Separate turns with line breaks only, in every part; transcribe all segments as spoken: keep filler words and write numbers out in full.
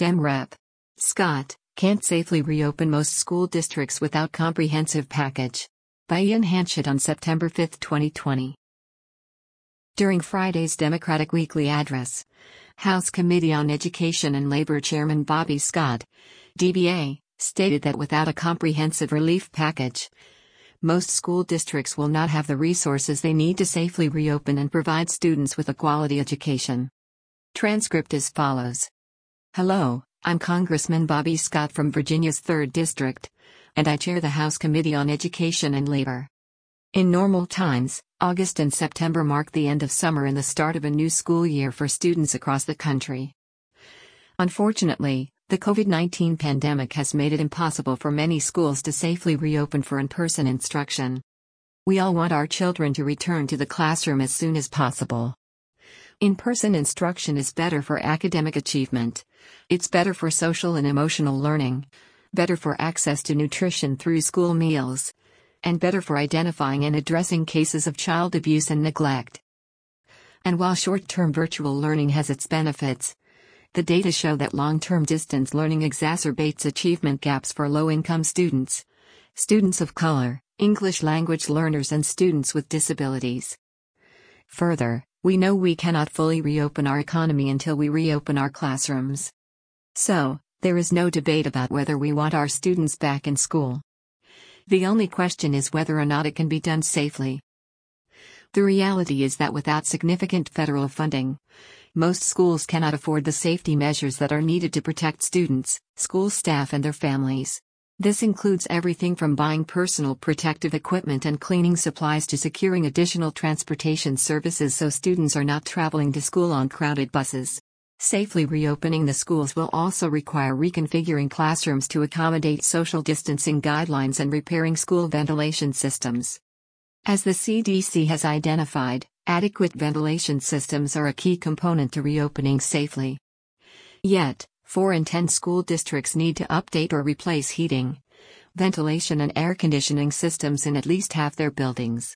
Dem Rep. Scott, can't safely reopen most school districts without comprehensive package. By Ian Hanchett on September fifth, twenty twenty. During Friday's Democratic Weekly Address, House Committee on Education and Labor Chairman Bobby Scott, D B A, stated that without a comprehensive relief package, most school districts will not have the resources they need to safely reopen and provide students with a quality education. Transcript as follows. Hello, I'm Congressman Bobby Scott from Virginia's third District, and I chair the House Committee on Education and Labor. In normal times, August and September mark the end of summer and the start of a new school year for students across the country. Unfortunately, the COVID nineteen pandemic has made it impossible for many schools to safely reopen for in-person instruction. We all want our children to return to the classroom as soon as possible. In-person instruction is better for academic achievement. It's better for social and emotional learning, better for access to nutrition through school meals, and better for identifying and addressing cases of child abuse and neglect. And while short-term virtual learning has its benefits, the data show that long-term distance learning exacerbates achievement gaps for low-income students, students of color, English language learners and students with disabilities. Further, we know we cannot fully reopen our economy until we reopen our classrooms. So, there is no debate about whether we want our students back in school. The only question is whether or not it can be done safely. The reality is that without significant federal funding, most schools cannot afford the safety measures that are needed to protect students, school staff and their families. This includes everything from buying personal protective equipment and cleaning supplies to securing additional transportation services so students are not traveling to school on crowded buses. Safely reopening the schools will also require reconfiguring classrooms to accommodate social distancing guidelines and repairing school ventilation systems. As the C D C has identified, adequate ventilation systems are a key component to reopening safely. Yet, four in ten school districts need to update or replace heating, ventilation and air conditioning systems in at least half their buildings.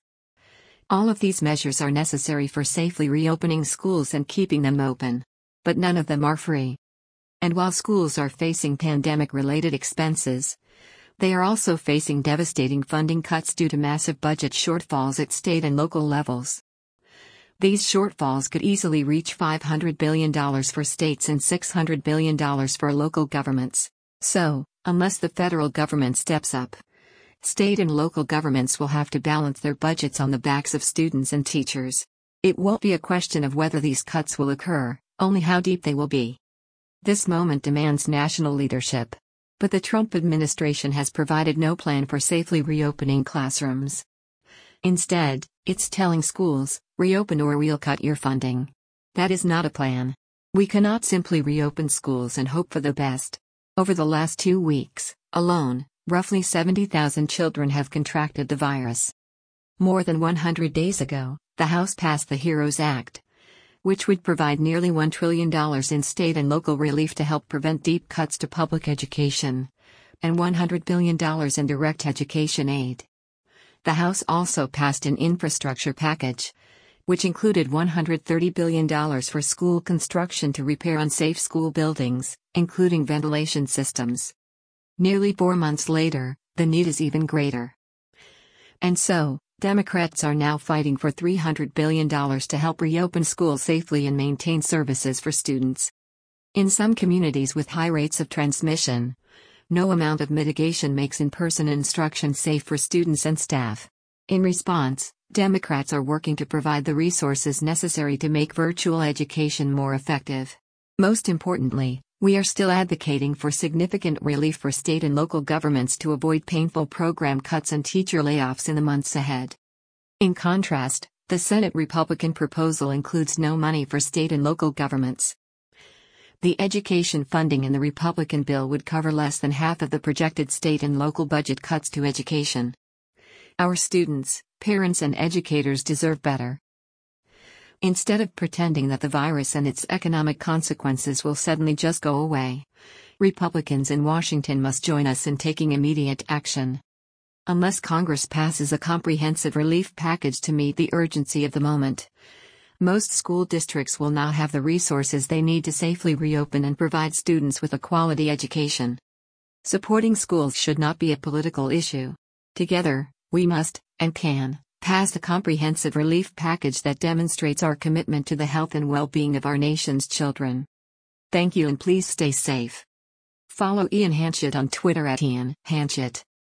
All of these measures are necessary for safely reopening schools and keeping them open. But none of them are free. And while schools are facing pandemic-related expenses, they are also facing devastating funding cuts due to massive budget shortfalls at state and local levels. These shortfalls could easily reach five hundred billion dollars for states and six hundred billion dollars for local governments. So, unless the federal government steps up, state and local governments will have to balance their budgets on the backs of students and teachers. It won't be a question of whether these cuts will occur, only how deep they will be. This moment demands national leadership. But the Trump administration has provided no plan for safely reopening classrooms. Instead, it's telling schools, reopen or we'll cut your funding. That is not a plan. We cannot simply reopen schools and hope for the best. Over the last two weeks, alone, roughly seventy thousand children have contracted the virus. More than one hundred days ago, the House passed the HEROES Act, which would provide nearly one trillion dollars in state and local relief to help prevent deep cuts to public education, and one hundred billion dollars in direct education aid. The House also passed an infrastructure package, which included one hundred thirty billion dollars for school construction to repair unsafe school buildings, including ventilation systems. Nearly four months later, the need is even greater. And so, Democrats are now fighting for three hundred billion dollars to help reopen schools safely and maintain services for students. In some communities with high rates of transmission, no amount of mitigation makes in-person instruction safe for students and staff. In response, Democrats are working to provide the resources necessary to make virtual education more effective. Most importantly, we are still advocating for significant relief for state and local governments to avoid painful program cuts and teacher layoffs in the months ahead. In contrast, the Senate Republican proposal includes no money for state and local governments. The education funding in the Republican bill would cover less than half of the projected state and local budget cuts to education. Our students, parents, and educators deserve better. Instead of pretending that the virus and its economic consequences will suddenly just go away, Republicans in Washington must join us in taking immediate action. Unless Congress passes a comprehensive relief package to meet the urgency of the moment, Most school districts will now have the resources they need to safely reopen and provide students with a quality education. Supporting schools should not be a political issue. Together, we must, and can, pass a comprehensive relief package that demonstrates our commitment to the health and well-being of our nation's children. Thank you and please stay safe. Follow Ian Hanchett on Twitter at Ian Hanchett.